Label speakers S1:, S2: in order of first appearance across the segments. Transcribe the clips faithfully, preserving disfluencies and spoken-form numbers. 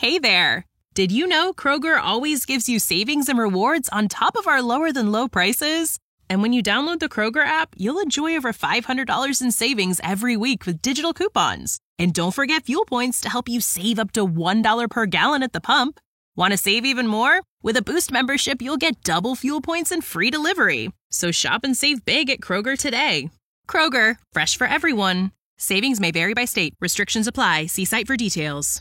S1: Hey there! Did you know Kroger always gives you savings and rewards on top of our lower-than-low prices? And when you download the Kroger app, you'll enjoy over five hundred dollars in savings every week with digital coupons. And don't forget fuel points to help you save up to one dollar per gallon at the pump. Want to save even more? With a Boost membership, you'll get double fuel points and free delivery. So shop and save big at Kroger today. Kroger, fresh for everyone. Savings may vary by state. Restrictions apply. See site for details.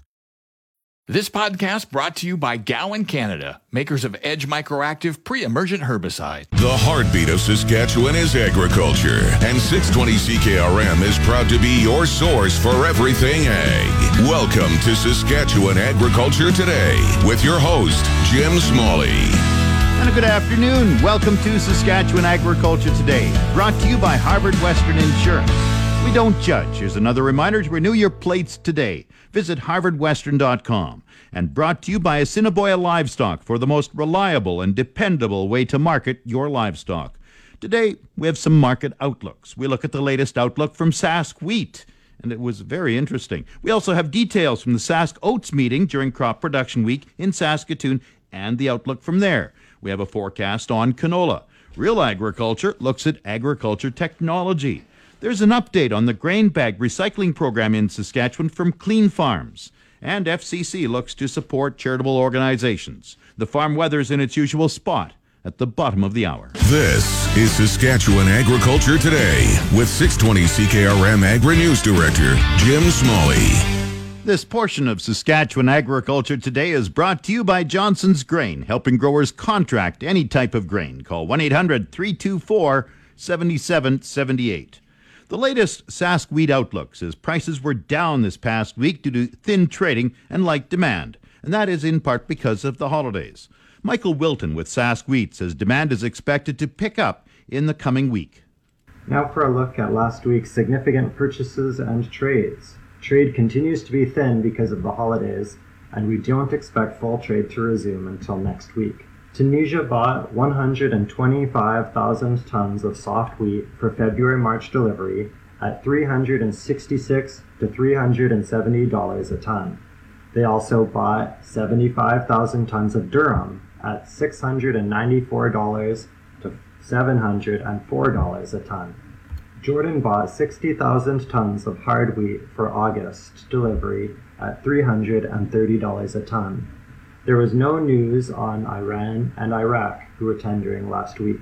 S2: This podcast brought to you by Gowan Canada, makers of Edge Microactive Pre-Emergent Herbicide.
S3: The heartbeat of Saskatchewan is agriculture, and six twenty C K R M is proud to be your source for everything ag. Welcome to Saskatchewan Agriculture Today with your host, Jim Smalley.
S4: And a good afternoon. Welcome to Saskatchewan Agriculture Today, brought to you by Harvard Western Insurance. We don't judge. Here's another reminder to renew your plates today. Visit harvard western dot com. And brought to you by Assiniboia Livestock for the most reliable and dependable way to market your livestock. Today, we have some market outlooks. We look at the latest outlook from Sask Wheat, and it was very interesting. We also have details from the Sask Oats meeting during Crop Production Week in Saskatoon and the outlook from there. We have a forecast on canola. Real Agriculture looks at agriculture technology. There's an update on the grain bag recycling program in Saskatchewan from Clean Farms. And F C C looks to support charitable organizations. The farm weather's in its usual spot at the bottom of the hour.
S3: This is Saskatchewan Agriculture Today with six twenty C K R M Agri-News Director Jim Smalley.
S4: This portion of Saskatchewan Agriculture Today is brought to you by Johnson's Grain, helping growers contract any type of grain. Call one eight hundred, three two four, seven seven seven eight. The latest Sask Wheat outlook says prices were down this past week due to thin trading and light demand, and that is in part because of the holidays. Michael Wilton with Sask Wheat says demand is expected to pick up in the coming week.
S5: Now for a look at last week's significant purchases and trades. Trade continues to be thin because of the holidays, and we don't expect full trade to resume until next week. Tunisia bought one hundred twenty-five thousand tons of soft wheat for February-March delivery at three hundred sixty-six to three hundred seventy dollars a ton. They also bought seventy-five thousand tons of durum at six hundred ninety-four dollars to seven hundred four dollars a ton. Jordan bought sixty thousand tons of hard wheat for August delivery at three hundred thirty dollars a ton. There was no news on Iran and Iraq, who were tendering last week.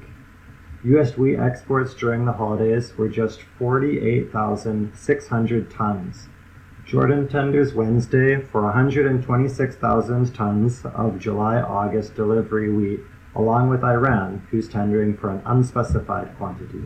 S5: U S wheat exports during the holidays were just forty-eight thousand six hundred tons. Jordan tenders Wednesday for one hundred twenty-six thousand tons of July-August delivery wheat, along with Iran, who's tendering for an unspecified quantity.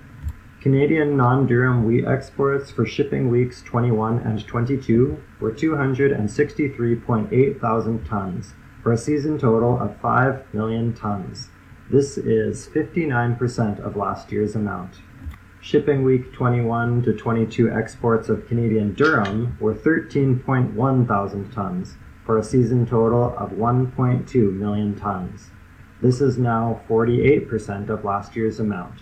S5: Canadian non-durum wheat exports for shipping weeks twenty-one and twenty-two were two hundred sixty-three point eight thousand tons, for a season total of five million tons. This is fifty-nine percent of last year's amount. Shipping week twenty-one to twenty-two exports of Canadian durum were thirteen point one thousand tons, for a season total of one point two million tons. This is now forty-eight percent of last year's amount.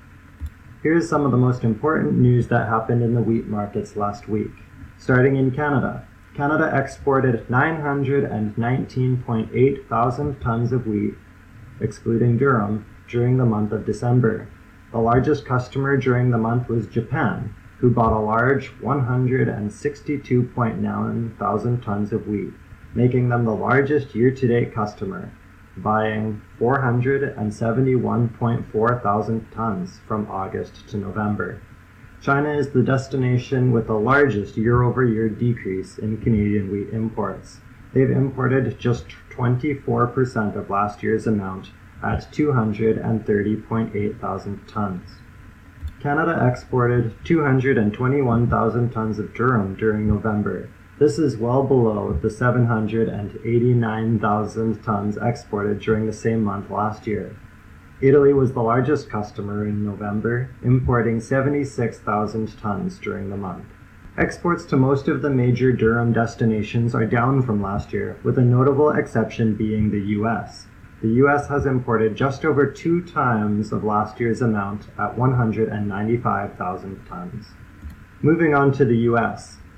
S5: Here's some of the most important news that happened in the wheat markets last week. Starting in Canada, Canada exported nine hundred nineteen point eight thousand tons of wheat, excluding durum, during the month of December. The largest customer during the month was Japan, who bought a large one hundred sixty-two point nine thousand tons of wheat, making them the largest year-to-date customer, buying four hundred seventy-one point four thousand tons from August to November. China is the destination with the largest year-over-year decrease in Canadian wheat imports. They've imported just twenty-four percent of last year's amount at two hundred thirty point eight thousand tons. Canada exported two hundred twenty-one thousand tons of durum during November. This is well below the seven hundred eighty-nine thousand tons exported during the same month last year. Italy was the largest customer in November, importing seventy-six thousand tons during the month. Exports to most of the major durum destinations are down from last year, with a notable exception being the U S. The U S has imported just over two times of last year's amount at one hundred ninety-five thousand tons. Moving on to the U S.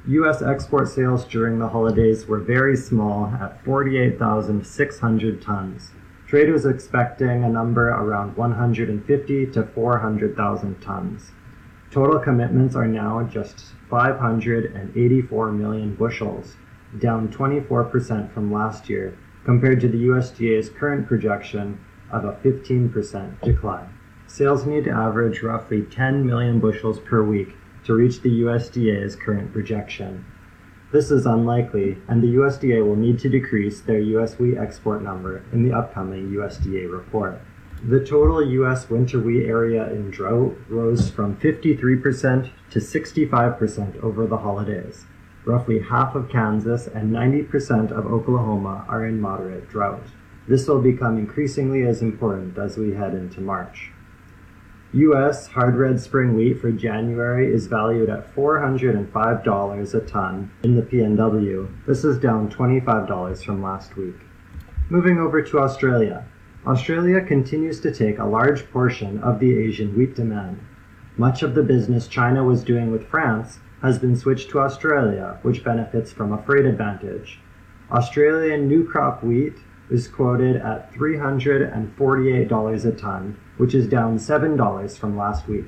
S5: U S export sales during the holidays were very small at forty-eight thousand six hundred tons. Trade was expecting a number around one hundred fifty to four hundred thousand tons. Total commitments are now just five hundred eighty-four million bushels, down twenty-four percent from last year, compared to the U S D A's current projection of a fifteen percent decline. Sales need to average roughly ten million bushels per week to reach the U S D A's current projection. This is unlikely, and the U S D A will need to decrease their U S wheat export number in the upcoming U S D A report. The total U S winter wheat area in drought rose from fifty-three percent to sixty-five percent over the holidays. Roughly half of Kansas and ninety percent of Oklahoma are in moderate drought. This will become increasingly as important as we head into March. U S hard red spring wheat for January is valued at four hundred five dollars a ton in the P N W. This is down twenty-five dollars from last week. Moving over to Australia. Australia continues to take a large portion of the Asian wheat demand. Much of the business China was doing with France has been switched to Australia, which benefits from a freight advantage. Australian new crop wheat is quoted at three hundred forty-eight dollars a ton, which is down seven dollars from last week.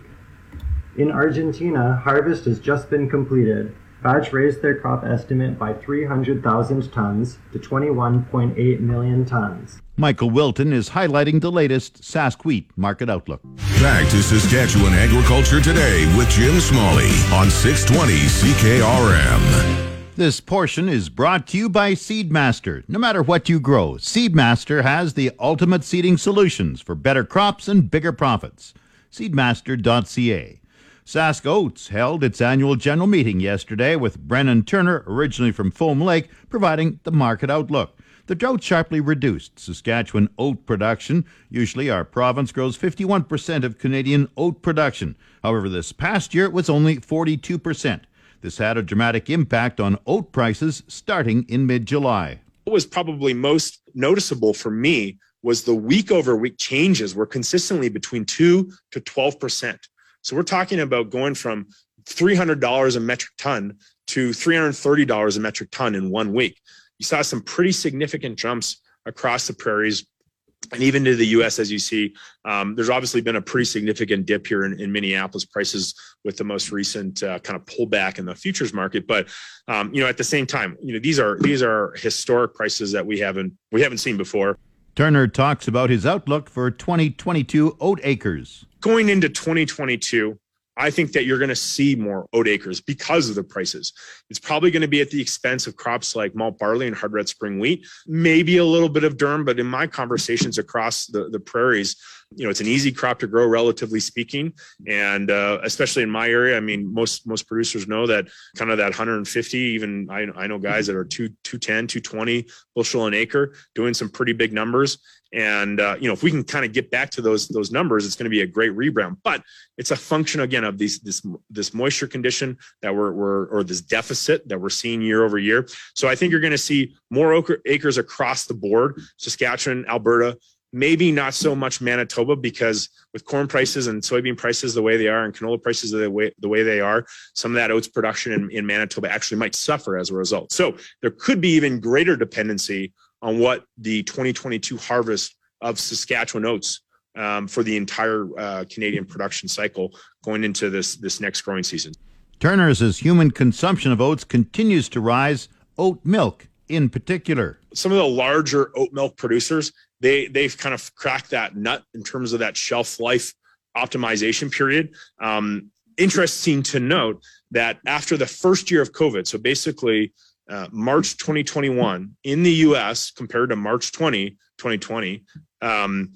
S5: In Argentina, harvest has just been completed. Batch raised their crop estimate by three hundred thousand tons to twenty-one point eight million tons.
S4: Michael Wilton is highlighting the latest Sask Wheat market outlook.
S3: Back to Saskatchewan Agriculture Today with Jim Smalley on six twenty C K R M.
S4: This portion is brought to you by Seedmaster. No matter what you grow, Seedmaster has the ultimate seeding solutions for better crops and bigger profits. Seedmaster dot C A. Sask Oats held its annual general meeting yesterday with Brennan Turner, originally from Foam Lake, providing the market outlook. The drought sharply reduced Saskatchewan oat production. Usually our province grows fifty-one percent of Canadian oat production. However, this past year it was only forty-two percent. This had a dramatic impact on oat prices starting in mid-July.
S6: What was probably most noticeable for me was the week-over-week changes were consistently between two to twelve percent. So we're talking about going from three hundred dollars a metric ton to three hundred thirty dollars a metric ton in one week. You saw some pretty significant jumps across the prairies and even to the U S, as you see. Um, there's obviously been a pretty significant dip here in, in Minneapolis prices with the most recent uh, kind of pullback in the futures market. But um, you know, at the same time, you know, these are these are historic prices that we haven't we haven't seen before.
S4: Turner talks about his outlook for twenty twenty-two oat acres.
S6: Going into twenty twenty-two, I think that you're going to see more oat acres because of the prices. It's probably going to be at the expense of crops like malt barley and hard red spring wheat, maybe a little bit of durum, but in my conversations across the, the prairies, you know, it's an easy crop to grow, relatively speaking. And uh, especially in my area, I mean, most most producers know that kind of that one hundred fifty, even I, I know guys that are two, two ten, two twenty bushel an acre, doing some pretty big numbers. And, uh, you know, if we can kind of get back to those those numbers, it's going to be a great rebound. But it's a function, again, of these this this moisture condition that we're, we're or this deficit that we're seeing year over year. So I think you're going to see more acres across the board, Saskatchewan, Alberta, maybe not so much Manitoba, because with corn prices and soybean prices the way they are and canola prices the way the way they are, some of that oats production in, in Manitoba actually might suffer as a result. So there could be even greater dependency on what the twenty twenty-two harvest of Saskatchewan oats um, for the entire uh, Canadian production cycle going into this this next growing season.
S4: Turner says human consumption of oats continues to rise, oat milk in particular.
S6: Some of the larger oat milk producers, they, they've kind of cracked that nut in terms of that shelf life optimization period. Um, interesting to note that after the first year of COVID, so basically Uh, March twenty twenty-one in the U S compared to March twentieth, twenty twenty, um,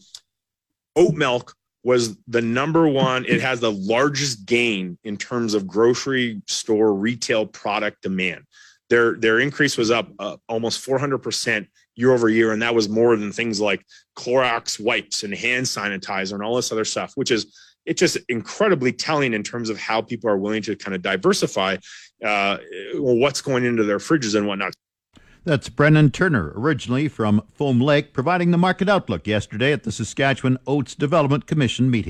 S6: oat milk was the number one. It has the largest gain in terms of grocery store retail product demand. Their their increase was up uh, almost four hundred percent year over year, and that was more than things like Clorox wipes and hand sanitizer and all this other stuff, which is it's just incredibly telling in terms of how people are willing to kind of diversify uh, what's going into their fridges and whatnot.
S4: That's Brennan Turner, originally from Foam Lake, providing the market outlook yesterday at the Saskatchewan Oats Development Commission meeting.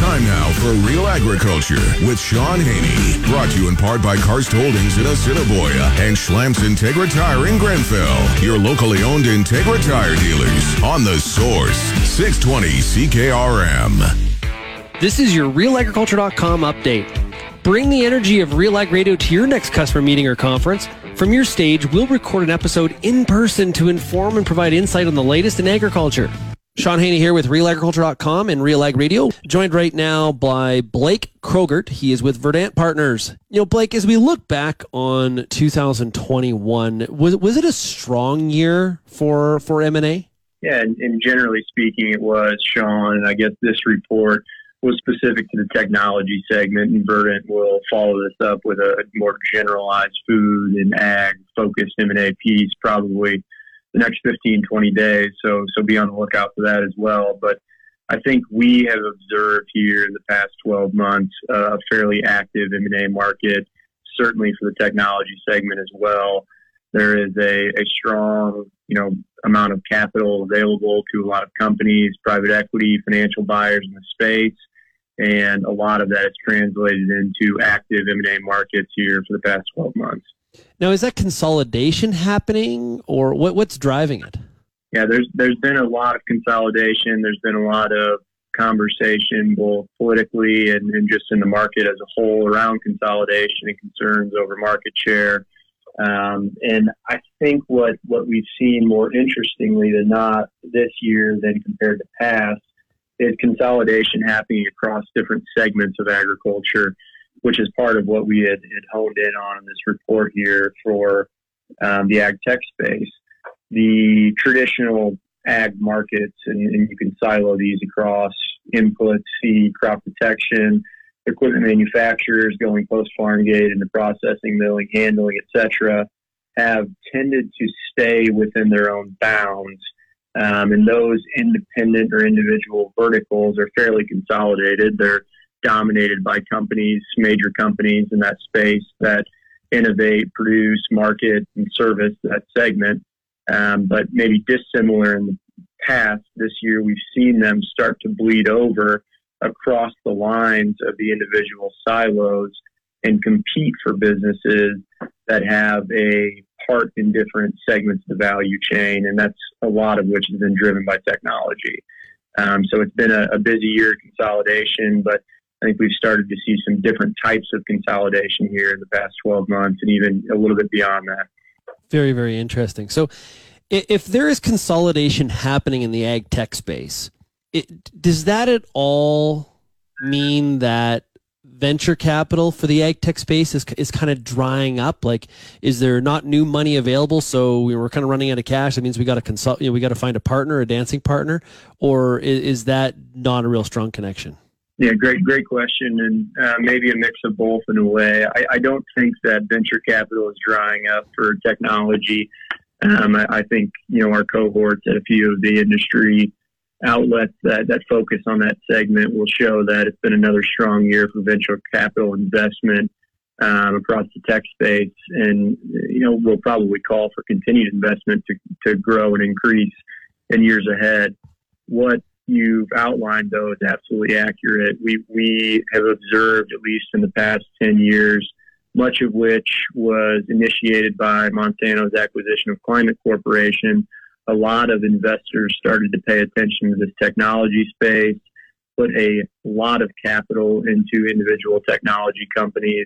S3: Time now for Real Agriculture with Sean Haney. Brought to you in part by Karst Holdings in Assiniboia and Schlamps Integra Tire in Grenfell. Your locally owned Integra Tire dealers on The Source, six twenty C K R M.
S7: This is your real agriculture dot com update. Bring the energy of Real Ag Radio to your next customer meeting or conference. From your stage, we'll record an episode in person to inform and provide insight on the latest in agriculture. Sean Haney here with real agriculture dot com and Real Ag Radio, joined right now by Blake Krogert. He is with Verdant Partners. You know, Blake, as we look back on two thousand twenty-one, was was it a strong year for for M and A?
S8: Yeah, and, and generally speaking, it was, Sean. And I guess this report was specific to the technology segment, and Verdant will follow this up with a more generalized food and ag-focused M and A piece probably the next fifteen, twenty days. So so be on the lookout for that as well. But I think we have observed here in the past twelve months uh, a fairly active M and A market, certainly for the technology segment as well. There is a, a strong, you know, amount of capital available to a lot of companies, private equity, financial buyers in the space. And a lot of that is translated into active M and A markets here for the past twelve months.
S7: Now, is that consolidation happening, or what, what's driving it?
S8: Yeah, there's there's been a lot of consolidation. There's been a lot of conversation, both politically and, and just in the market as a whole, around consolidation and concerns over market share. Um, and I think what, what we've seen more interestingly than not this year than compared to past is consolidation happening across different segments of agriculture, which is part of what we had, had honed in on in this report here for um, the ag tech space. The traditional ag markets, and, and you can silo these across inputs, seed, crop protection, equipment manufacturers going post-farm gate into processing, milling, handling, et cetera, have tended to stay within their own bounds. Um, and those independent or individual verticals are fairly consolidated. They're dominated by companies, major companies in that space that innovate, produce, market, and service that segment. Um, but maybe dissimilar in the past, this year we've seen them start to bleed over across the lines of the individual silos and compete for businesses that have a part in different segments of the value chain, and that's a lot of which has been driven by technology. Um, so it's been a, a busy year of consolidation, but I think we've started to see some different types of consolidation here in the past twelve months and even a little bit beyond that.
S7: Very, very interesting. So if there is consolidation happening in the ag tech space, it, does that at all mean that venture capital for the ag tech space is is kind of drying up? Like, is there not new money available, so we were kind of running out of cash? That means we got to consult. You know, we got to find a partner, a dancing partner, or is, is that not a real strong connection?
S8: Yeah, great, great question, and uh, maybe a mix of both in a way. I, I don't think that venture capital is drying up for technology. Um, I, I think you know our cohorts at a few of the industry outlets that, that focus on that segment will show that it's been another strong year for venture capital investment um, across the tech space. And, you know, we'll probably call for continued investment to, to grow and increase in years ahead. What you've outlined, though, is absolutely accurate. We, we have observed, at least in the past ten years, much of which was initiated by Monsanto's acquisition of Climate Corporation. A lot of investors started to pay attention to this technology space, put a lot of capital into individual technology companies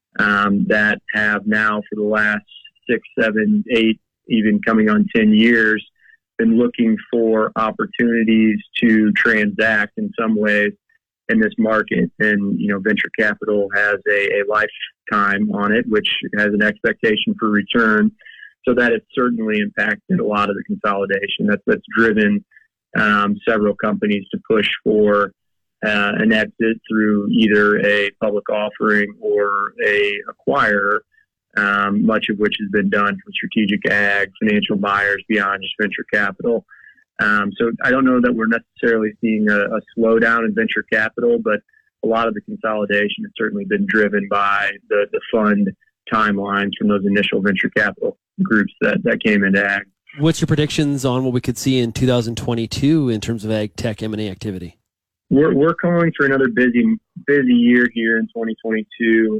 S8: um, that have now for the last six, seven, eight, even coming on ten years, been looking for opportunities to transact in some ways in this market. And, you know, venture capital has a, a lifetime on it, which has an expectation for return. So that has certainly impacted a lot of the consolidation. That's, that's driven um, several companies to push for uh, an exit through either a public offering or a acquirer, um, much of which has been done from strategic ag, financial buyers beyond just venture capital. Um, so I don't know that we're necessarily seeing a, a slowdown in venture capital, but a lot of the consolidation has certainly been driven by the, the fund timelines from those initial venture capital groups that, that came into ag.
S7: What's your predictions on what we could see in two thousand twenty-two in terms of ag tech M and A activity?
S8: we're we're calling for another busy busy year here in twenty twenty-two.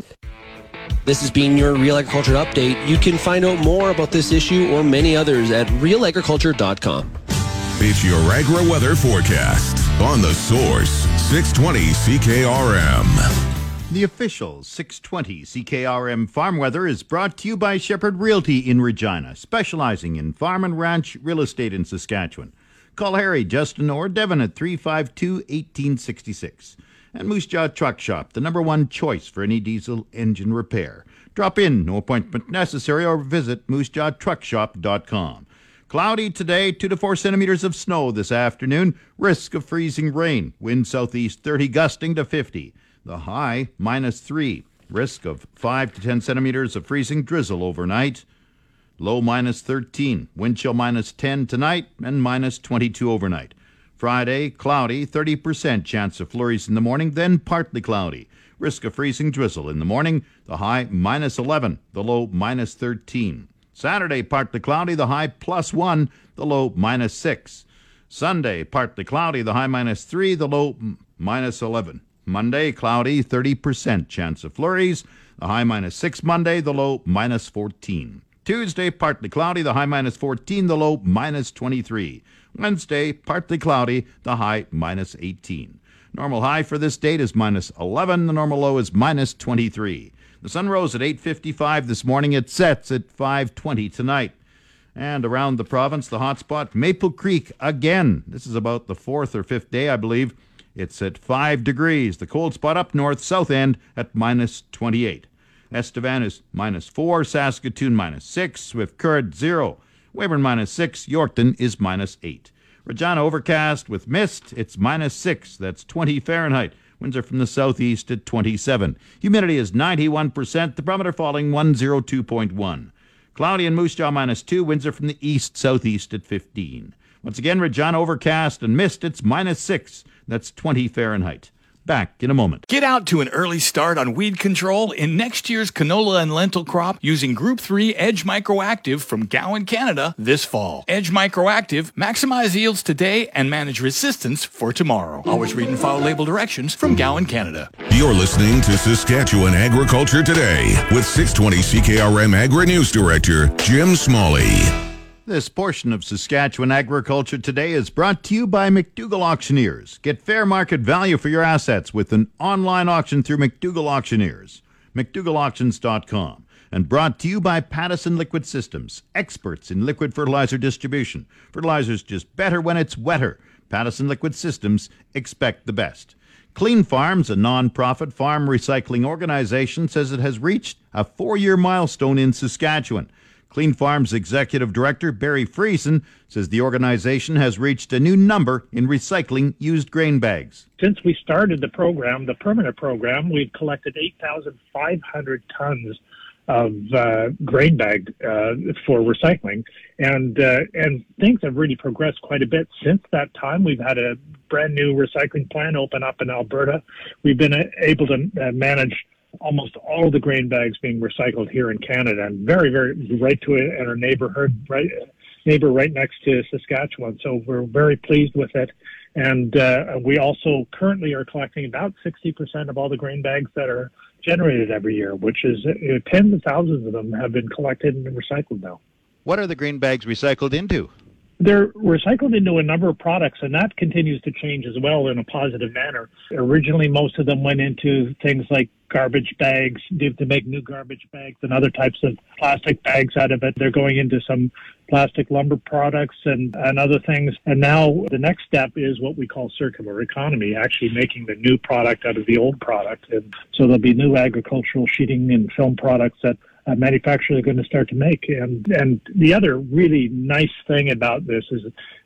S7: This has been your Real Agriculture Update. You can find out more about this issue or many others at real agriculture dot com.
S3: It's your agri-weather forecast on The Source, six twenty C K R M.
S4: The official six twenty C K R M Farm Weather is brought to you by Shepherd Realty in Regina, specializing in farm and ranch real estate in Saskatchewan. Call Harry, Justin, or Devin at three five two, one eight six six. And Moose Jaw Truck Shop, the number one choice for any diesel engine repair. Drop in, no appointment necessary, or visit moose jaw truck shop dot com. Cloudy today, two to four centimeters of snow this afternoon. Risk of freezing rain. Wind southeast thirty, gusting to fifty. The high, minus three. Risk of five to ten centimeters of freezing drizzle overnight. Low, minus thirteen. Wind chill, minus ten tonight, and minus twenty-two overnight. Friday, cloudy, thirty percent chance of flurries in the morning, then partly cloudy. Risk of freezing drizzle in the morning. The high, minus eleven. The low, minus thirteen. Saturday, partly cloudy. The high, plus one. The low, minus six. Sunday, partly cloudy. The high, minus three. The low, minus eleven. Monday, cloudy, thirty percent chance of flurries. The high, minus six Monday. The low, minus fourteen. Tuesday, partly cloudy. The high, minus fourteen. The low, minus twenty-three. Wednesday, partly cloudy, the high minus eighteen. Normal high for this date is minus eleven. The normal low is minus twenty-three. The sun rose at eight fifty-five this morning. It sets at five twenty tonight. And around the province, the hot spot, Maple Creek again. This is about the fourth or fifth day, I believe. It's at five degrees. The cold spot up north, south end at minus twenty-eight. Estevan is minus four. Saskatoon minus six. Swift Current zero. Weyburn minus six, Yorkton is minus eight. Regina overcast with mist, it's minus six, that's twenty Fahrenheit. Winds are from the southeast at twenty-seven. Humidity is ninety-one percent, the barometer falling one oh two point one. Cloudy and Moose Jaw minus two, winds are from the east-southeast at fifteen. Once again, Regina overcast and mist, it's minus six, that's twenty Fahrenheit. Back in a moment.
S2: Get out to an early start on weed control in next year's canola and lentil crop using Group three Edge Microactive from Gowan, Canada this fall. Edge Microactive, maximize yields today and manage resistance for tomorrow. Always read and follow label directions from Gowan, Canada.
S3: You're listening to Saskatchewan Agriculture Today with six twenty C K R M Agri-News Director Jim Smalley.
S4: This portion of Saskatchewan Agriculture Today is brought to you by McDougall Auctioneers. Get fair market value for your assets with an online auction through McDougall Auctioneers. McDougall Auctions dot com. And brought to you by Pattison Liquid Systems, experts in liquid fertilizer distribution. Fertilizer's just better when it's wetter. Pattison Liquid Systems, expect the best. Clean Farms, a non-profit farm recycling organization, says it has reached a four-year milestone in Saskatchewan. Clean Farms Executive Director Barry Friesen says the organization has reached a new number in recycling used grain bags.
S9: Since we started the program, the permanent program, we've collected eight thousand five hundred tons of uh, grain bag uh, for recycling, and uh, and things have really progressed quite a bit since that time. We've had a brand new recycling plant open up in Alberta. We've been able to uh, manage almost all the grain bags being recycled here in Canada, and very, very right to it in our neighborhood, right neighbor right next to Saskatchewan. So we're very pleased with it. And uh, we also currently are collecting about sixty percent of all the grain bags that are generated every year, which is uh, tens of thousands of them have been collected and recycled now.
S4: What are the grain bags recycled into?
S9: They're recycled into a number of products, and that continues to change as well in a positive manner. Originally, most of them went into things like garbage bags, to make new garbage bags and other types of plastic bags out of it. They're going into some plastic lumber products and, and other things. And now the next step is what we call circular economy, actually making the new product out of the old product. And so there'll be new agricultural sheeting and film products that Uh, manufacturers are going to start to make. And and the other really nice thing about this is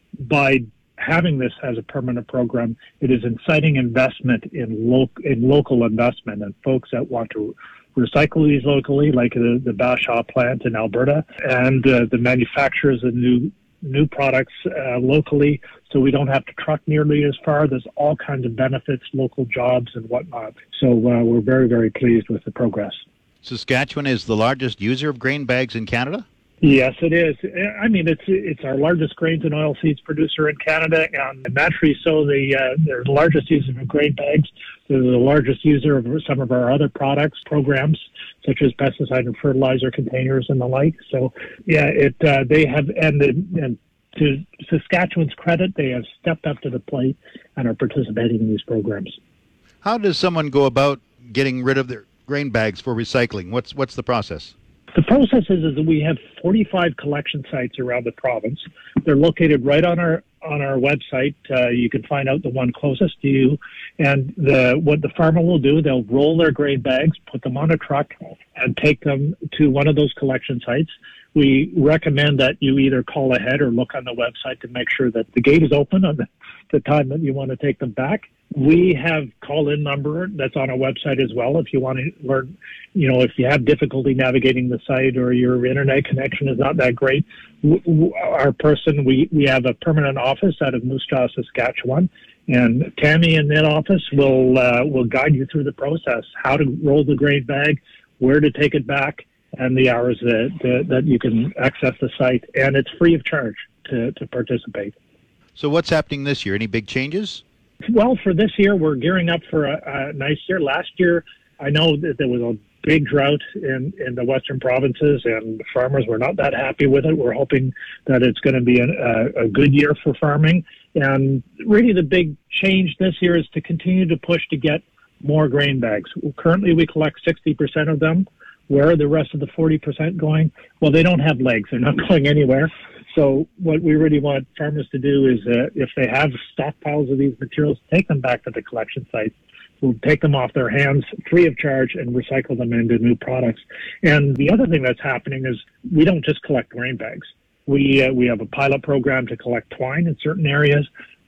S9: by having this as a permanent program, it is inciting investment in, lo- in local investment and folks that want to recycle these locally, like the, the Bashaw plant in Alberta, and uh, the manufacturers of new new products uh, locally, so we don't have to truck nearly as far. There's all kinds of benefits, local jobs and whatnot. So uh, we're very, very pleased with the progress.
S4: Saskatchewan is the largest user of grain bags in Canada?
S9: Yes, it is. I mean, it's it's our largest grains and oilseeds producer in Canada, and naturally so. The uh, they're the largest user of grain bags. They're the largest user of some of our other products programs, such as pesticide and fertilizer containers and the like. So, yeah, it uh, they have and the, and to Saskatchewan's credit, they have stepped up to the plate and are participating in these programs.
S4: How does someone go about getting rid of their grain bags for recycling? What's what's the process?
S9: The process is, is that we have forty-five collection sites around the province. They're located right on our on our website. Uh, you can find out the one closest to you. And the what the farmer will do, they'll roll their grain bags, put them on a truck, and take them to one of those collection sites. We recommend that you either call ahead or look on the website to make sure that the gate is open on the, the time that you want to take them back. We have call-in number that's on our website as well. If you want to learn, you know, if you have difficulty navigating the site or your internet connection is not that great, w- w- our person, we, we have a permanent office out of Moose Jaw, Saskatchewan, and Tammy in that office will uh, will guide you through the process, how to roll the grain bag, where to take it back, and the hours that, that, that you can access the site. And it's free of charge to, to participate.
S4: So what's happening this year? Any big changes?
S9: Well, for this year, we're gearing up for a, a nice year. Last year, I know that there was a big drought in, in the western provinces, and farmers were not that happy with it. We're hoping that it's going to be a, a good year for farming. And really the big change this year is to continue to push to get more grain bags. Currently, we collect sixty percent of them. Where are the rest of the forty percent going? Well, they don't have legs. They're not going anywhere. So what we really want farmers to do is, uh, if they have stockpiles of these materials, take them back to the collection sites. We'll take them off their hands free of charge and recycle them into new products. And the other thing that's happening is we don't just collect grain bags. We uh, we have a pilot program to collect twine in certain areas.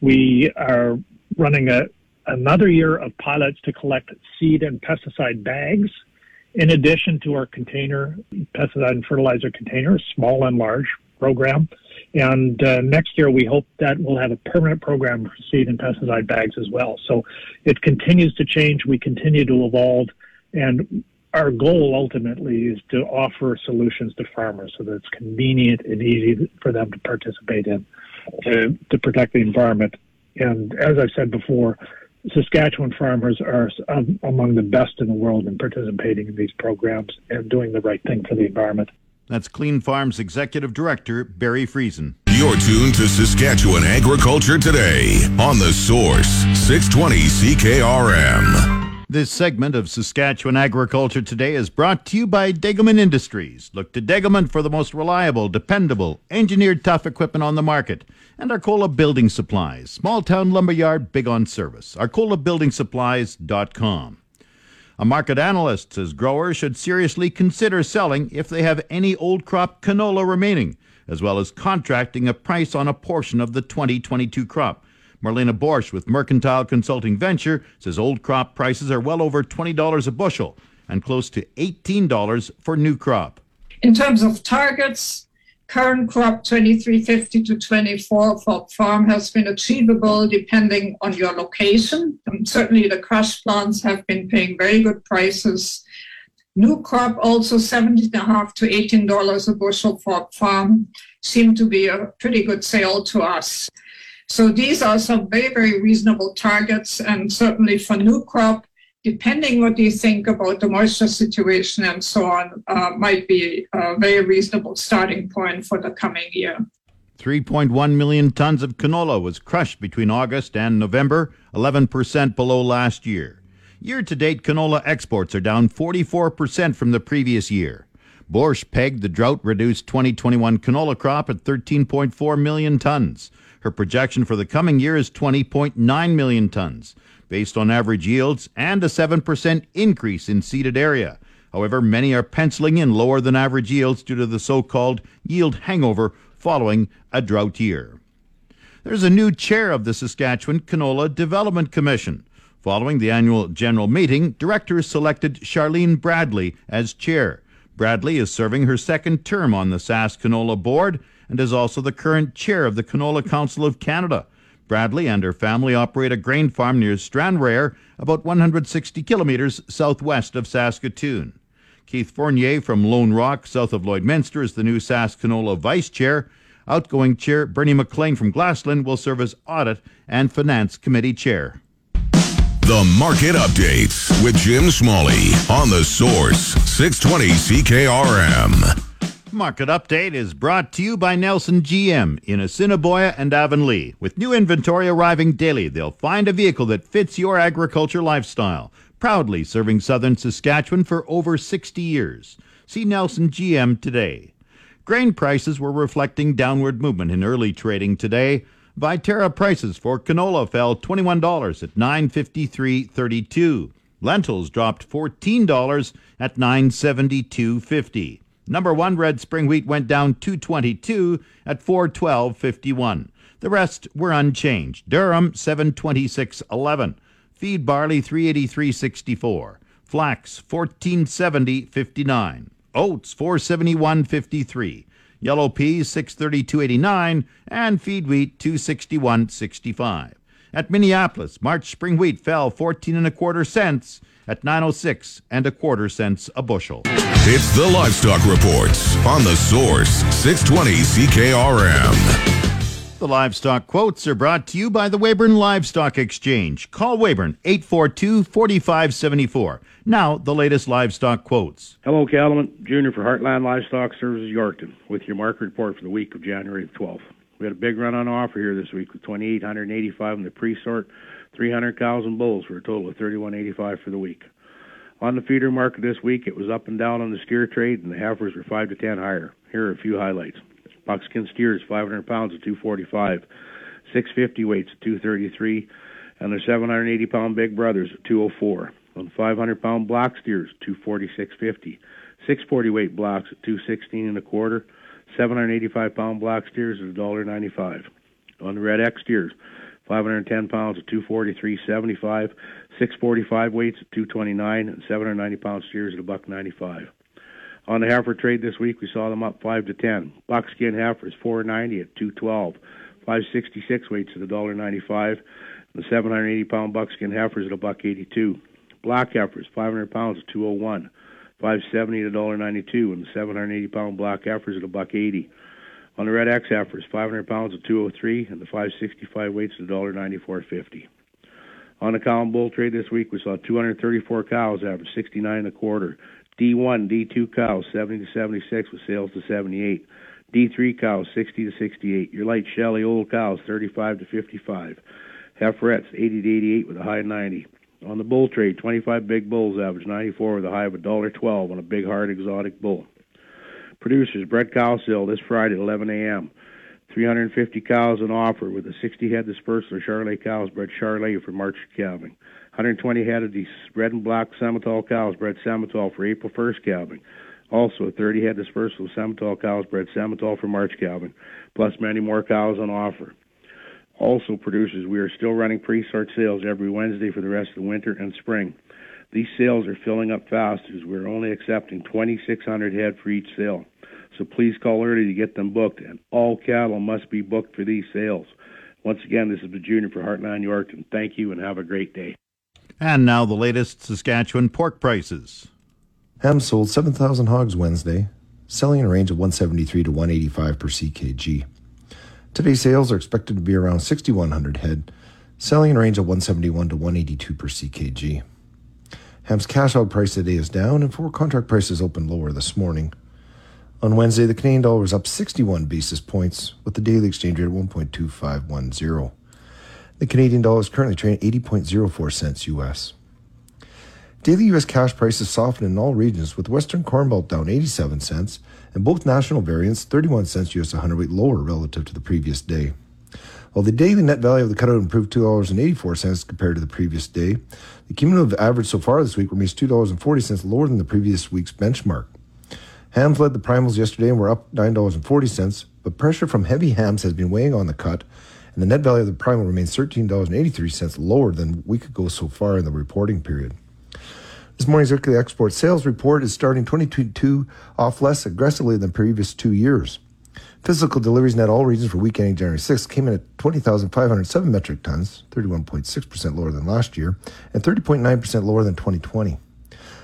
S9: We are running a another year of pilots to collect seed and pesticide bags, in addition to our container, pesticide and fertilizer containers, small and large program. And uh, next year, we hope that we'll have a permanent program for seed and pesticide bags as well. So it continues to change. We continue to evolve. And our goal ultimately is to offer solutions to farmers so that it's convenient and easy for them to participate in to, to protect the environment. And as I said before, Saskatchewan farmers are um, among the best in the world in participating in these programs and doing the right thing for the environment.
S4: That's Clean Farms Executive Director Barry Friesen.
S3: You're tuned to Saskatchewan Agriculture Today on The Source, six twenty C K R M.
S4: This segment of Saskatchewan Agriculture Today is brought to you by Degelman Industries. Look to Degelman for the most reliable, dependable, engineered tough equipment on the market. And Arcola Building Supplies, small town lumberyard, big on service. arcola building supplies dot com. A market analyst says growers should seriously consider selling if they have any old crop canola remaining, as well as contracting a price on a portion of the twenty twenty-two crop. Marlena Borsch with Mercantile Consulting Venture says old crop prices are well over twenty dollars a bushel and close to eighteen dollars for new crop.
S10: In terms of targets, current crop twenty-three fifty to twenty-four for farm has been achievable depending on your location. And certainly the crush plants have been paying very good prices. New crop also seventeen and a half to eighteen dollars a bushel for farm seem to be a pretty good sale to us. So these are some very, very reasonable targets, and certainly for new crop, depending what you think about the moisture situation and so on, uh, might be a very reasonable starting point for the coming year.
S4: three point one million tons of canola was crushed between August and November, eleven percent below last year. Year-to-date, canola exports are down forty-four percent from the previous year. Borsch pegged the drought-reduced twenty twenty-one canola crop at thirteen point four million tons. Her projection for the coming year is twenty point nine million tons, based on average yields and a seven percent increase in seeded area. However, many are penciling in lower than average yields due to the so-called yield hangover following a drought year. There's a new chair of the Saskatchewan Canola Development Commission. Following the annual general meeting, directors selected Charlene Bradley as chair. Bradley is serving her second term on the Sask Canola Board and is also the current chair of the Canola Council of Canada. Bradley and her family operate a grain farm near Stranraer, about one hundred sixty kilometers southwest of Saskatoon. Keith Fournier from Lone Rock, south of Lloydminster, is the new Sask Canola Vice Chair. Outgoing Chair Bernie McLean from Glassland will serve as Audit and Finance Committee Chair.
S3: The Market Updates with Jim Smalley on The Source, six twenty C K R M.
S4: Market Update is brought to you by Nelson G M in Assiniboia and Avonlea. With new inventory arriving daily, they'll find a vehicle that fits your agriculture lifestyle. Proudly serving southern Saskatchewan for over sixty years. See Nelson G M today. Grain prices were reflecting downward movement in early trading today. Viterra prices for canola fell twenty-one dollars at nine fifty-three thirty-two. Lentils dropped fourteen dollars at nine seventy-two fifty. Number one red spring wheat went down two twenty-two at four twelve fifty-one. The rest were unchanged. Durham seven twenty-six eleven. Feed barley three eighty-three sixty-four. Flax fourteen seventy fifty-nine. Oats four seventy-one fifty-three. Yellow peas six thirty-two eighty-nine, and feed wheat two sixty-one sixty-five. At Minneapolis, March spring wheat fell fourteen and a quarter cents at nine oh six and a quarter cents a bushel.
S3: It's the Livestock Reports on The Source, six twenty C K R M.
S4: The livestock quotes are brought to you by the Weyburn Livestock Exchange. Call Weyburn eight four two, four five seven four. Now, the latest livestock quotes.
S11: Hello, Cattleman. Junior for Heartland Livestock Services, Yorkton, with your market report for the week of January the twelfth. We had a big run on offer here this week with twenty-eight eighty-five in the pre-sort, three hundred cows and bulls for a total of thirty-one eighty-five for the week. On the feeder market this week, it was up and down on the steer trade, and the heifers were five to ten higher. Here are a few highlights. Buckskin steers, five hundred pounds at two forty-five, six fifty weights at two thirty-three, and their seven hundred eighty pound big brothers at two oh four. On five hundred pound block steers, two forty-six fifty, six forty weight blocks at two sixteen and a quarter, seven hundred eighty-five pound block steers at one ninety-five. On the red X steers, five hundred ten pounds at two forty-three seventy-five, six forty-five weights at two twenty-nine, and seven hundred ninety pound steers at one ninety-five. On the heifer trade this week, we saw them up five to ten. Buckskin heifers four ninety at two twelve, five sixty-six weights at one ninety-five, and the seven hundred eighty pound buckskin heifers at one eighty-two. Black heifers five hundred pounds at two oh one, five seventy at one ninety-two, and the seven hundred eighty pound black heifers at one eighty. On the red X heifers, five hundred pounds at two oh three, and the five sixty-five weights at one ninety-four fifty. On the cow and bull trade this week, we saw two hundred thirty-four cows average sixty-nine and a quarter. D one, D two cows seventy to seventy-six with sales to seventy-eight. D three cows sixty to sixty-eight. Your light Shelly old cows thirty-five to fifty-five. Heiferettes eighty to eighty-eight with a high ninety. On the bull trade, twenty-five big bulls average ninety-four with a high of one twelve on a big hard exotic bull. Producers bred cow sale this Friday at eleven a.m. three hundred fifty cows on offer with a sixty head dispersal of Charolais cows bred Charolais for March calving. one hundred twenty head of these red and black Simmental cows bred Simmental for April first calving. Also a thirty head dispersal of Simmental cows bred Simmental for March calving, plus many more cows on offer. Also, producers, we are still running pre-sort sales every Wednesday for the rest of the winter and spring. These sales are filling up fast as we're only accepting twenty-six hundred head for each sale. So please call early to get them booked, and all cattle must be booked for these sales. Once again, this is the Junior for Heartland Yorkton. Thank you and have a great day.
S4: And now the latest Saskatchewan pork prices.
S12: Ham sold seven thousand hogs Wednesday, selling in a range of one seventy-three to one eighty-five per C K G. Today's sales are expected to be around sixty-one hundred head, selling in a range of one seventy-one to one eighty-two per C K G. Ham's cash out price today is down, and forward contract prices opened lower this morning. On Wednesday, the Canadian dollar was up sixty-one basis points, with the daily exchange rate at one point two five one zero. The Canadian dollar is currently trading eighty point zero four cents U S. Daily U S cash prices softened in all regions, with Western Corn Belt down eighty-seven cents, and both national variants thirty-one cents U S a hundredweight lower relative to the previous day. While the daily net value of the cutout improved two dollars and eighty-four cents compared to the previous day, the cumulative average so far this week remains two dollars and forty cents lower than the previous week's benchmark. Hams led the primals yesterday and were up nine dollars and forty cents, but pressure from heavy hams has been weighing on the cut, and the net value of the primal remains thirteen dollars and eighty-three cents lower than a week ago so far in the reporting period. This morning's weekly export sales report is starting twenty twenty-two off less aggressively than previous two years. Physical deliveries net all regions for week ending January sixth came in at twenty thousand five hundred seven metric tons, thirty-one point six percent lower than last year, and thirty point nine percent lower than twenty twenty.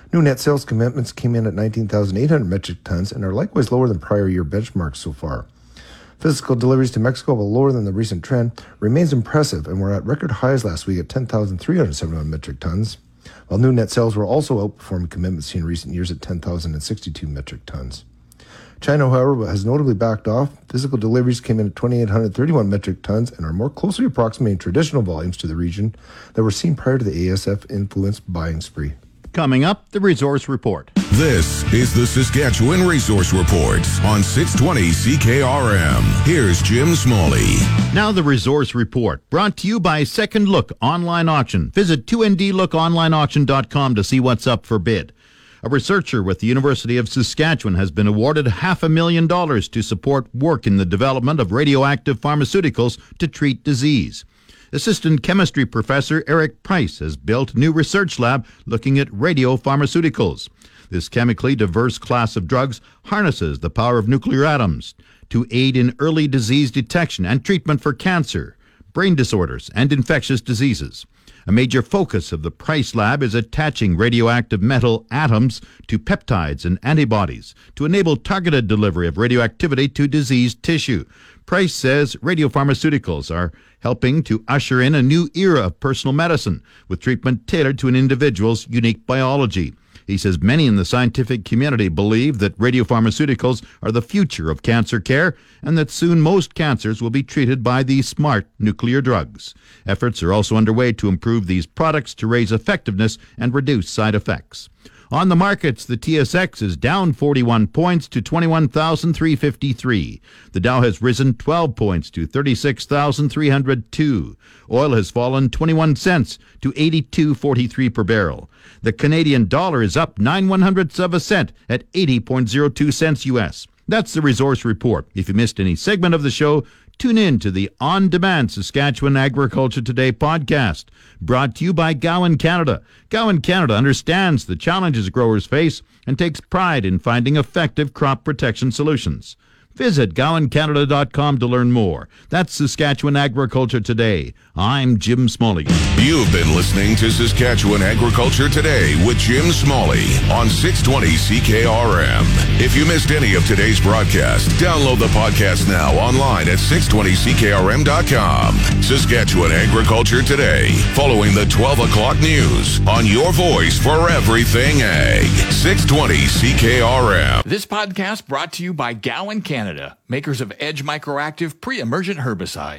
S12: New net sales commitments came in at nineteen thousand eight hundred metric tons and are likewise lower than prior year benchmarks so far. Physical deliveries to Mexico, while lower than the recent trend, remains impressive and were at record highs last week at ten thousand three hundred seventy-one metric tons, while new net sales were also outperforming commitments seen in recent years at ten thousand sixty-two metric tons. China, however, has notably backed off. Physical deliveries came in at two thousand eight hundred thirty-one metric tons and are more closely approximating traditional volumes to the region that were seen prior to the A S F-influenced buying spree.
S4: Coming up, the Resource Report.
S3: This is the Saskatchewan Resource Report on six twenty C K R M. Here's Jim Smalley.
S4: Now the Resource Report, brought to you by Second Look Online Auction. Visit two N D look online auction dot com to see what's up for bid. A researcher with the University of Saskatchewan has been awarded half a million dollars to support work in the development of radioactive pharmaceuticals to treat disease. Assistant chemistry professor Eric Price has built a new research lab looking at radiopharmaceuticals. This chemically diverse class of drugs harnesses the power of nuclear atoms to aid in early disease detection and treatment for cancer, brain disorders, and infectious diseases. A major focus of the Price Lab is attaching radioactive metal atoms to peptides and antibodies to enable targeted delivery of radioactivity to diseased tissue. Price says radiopharmaceuticals are helping to usher in a new era of personal medicine with treatment tailored to an individual's unique biology. He says many in the scientific community believe that radiopharmaceuticals are the future of cancer care and that soon most cancers will be treated by these smart nuclear drugs. Efforts are also underway to improve these products to raise effectiveness and reduce side effects. On the markets, the T S X is down forty-one points to twenty-one thousand three hundred fifty-three. The Dow has risen twelve points to thirty-six thousand three hundred two. Oil has fallen twenty-one cents to eighty-two forty-three per barrel. The Canadian dollar is up nine one hundredths of a cent at eighty point zero two cents U S. That's the Resource Report. If you missed any segment of the show, tune in to the on-demand Saskatchewan Agriculture Today podcast, brought to you by Gowan Canada. Gowan Canada understands the challenges growers face and takes pride in finding effective crop protection solutions. Visit gowan canada dot com to learn more. That's Saskatchewan Agriculture Today. I'm Jim Smalley.
S3: You've been listening to Saskatchewan Agriculture Today with Jim Smalley on six twenty C K R M. If you missed any of today's broadcast, download the podcast now online at six twenty C K R M dot com. Saskatchewan Agriculture Today, following the twelve o'clock news on your voice for everything ag. six twenty C K R M.
S2: This podcast brought to you by Gowan Canada, makers of Edge Microactive pre-emergent herbicide.